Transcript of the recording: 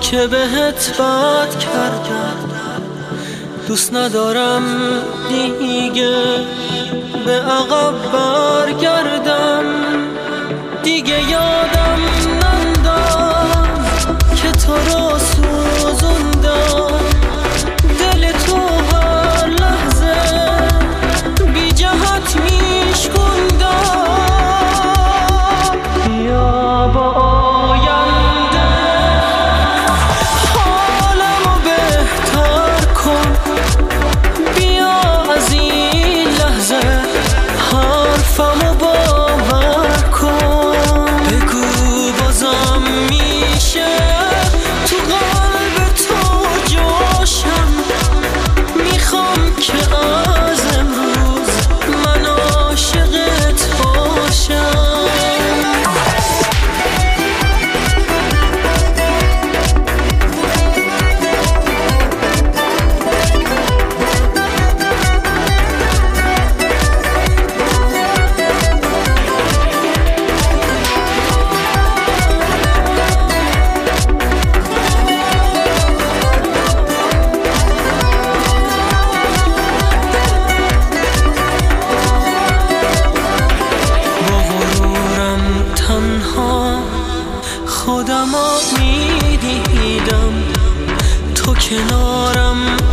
که بهت بد کردم، دوست ندارم دیگه به عقب برگردم. دیگه یادم ننداز که تو رو سوزوندم، دل تو هر لحظه بی جهت میشکوندم. بیا با آینده حالمو بهتر کن، بیا از این لحظه حرفمو باور کن. بگو بازم میشه تو قلب تو جاشم، میخوام که از امروز من عاشقت باشم. خودمو میدیدم تو کنارم